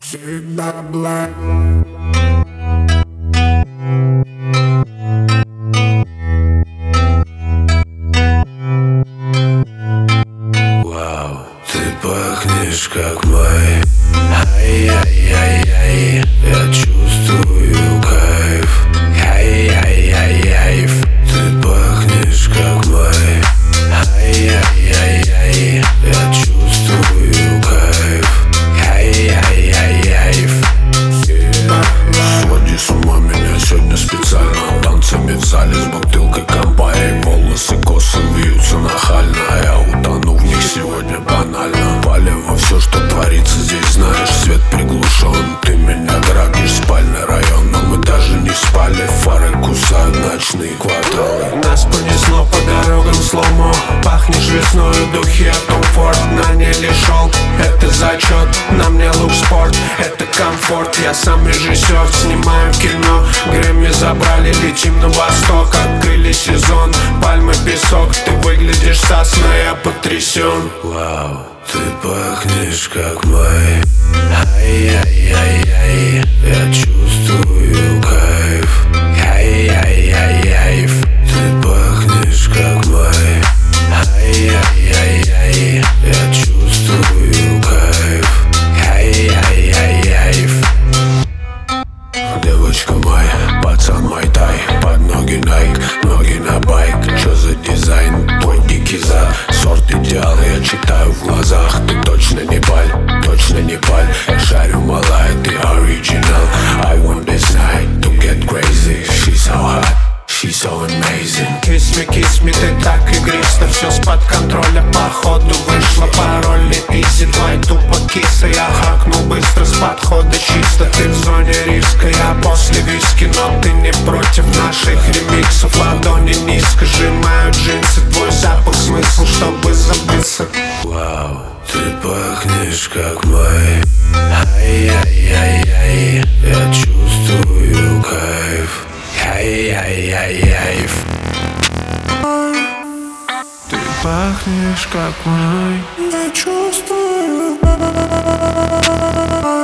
всегда black. Вау, ты пахнешь как май. Ай-яй-яй-яй, я чувствую кайф. Ай-яй-яй-яй, ты пахнешь как май. Ай-яй-яй-яй, я чувствую кайф. Ай-яй-яй-яй. Своди с ума меня сегодня специально. Танцами в зале с бутылкой кампари. Волосы косо вьются нахально, а я утону в них сегодня банально. Палево все, что творится здесь, знаешь, свет приглушен. Ты меня грабишь, спальный район, но мы даже не спали. Фары кусают ночные кварталы. Нас понесло по дорогам сломо. Пахнешь весною, духи от Tom Ford. На ней шел, это зачет. На мне лук спорт, это комфорт. Я сам режиссер, снимаю кино. Грэмми забрали, летим на восток. Открыли сезон, пальмы, песок. Ты выглядишь сасно, я потрясен. Вау, ты пахнешь как май. Ай-яй-яй-яй, я чувствую кайф. Ай-яй-яй-яй, ты пахнешь как май. Ай-яй-яй-яй, я чувствую кайф. Ай-яй-яй-яй. Девочка май, пацан май-тай. Под ноги найк, ноги на байк. Чё за дизайн, твой дикий зад. Сорт идеала я читаю в глазах. Ты точно не баль, точно не баль. Я шарю малая, ты оригинал. I want this night to get crazy. She's so hot, she's so amazing. Kiss me, ты так игристо. Все с-под контроля, походу вышло пароль. Изи, твой тупо киса. Я хакнул быстро с подхода чисто. Ты в зоне риска, я после виски. Но ты не против наших ремиксов. Ладони низко, сжимаю джинсы. Твой запах смысл, чтобы забыться. Вау, ты пахнешь как май. Ай-яй-яй-яй, я чувствую кайф. Ай-яй-яй-яй. Ты пахнешь как май. Я чувствую.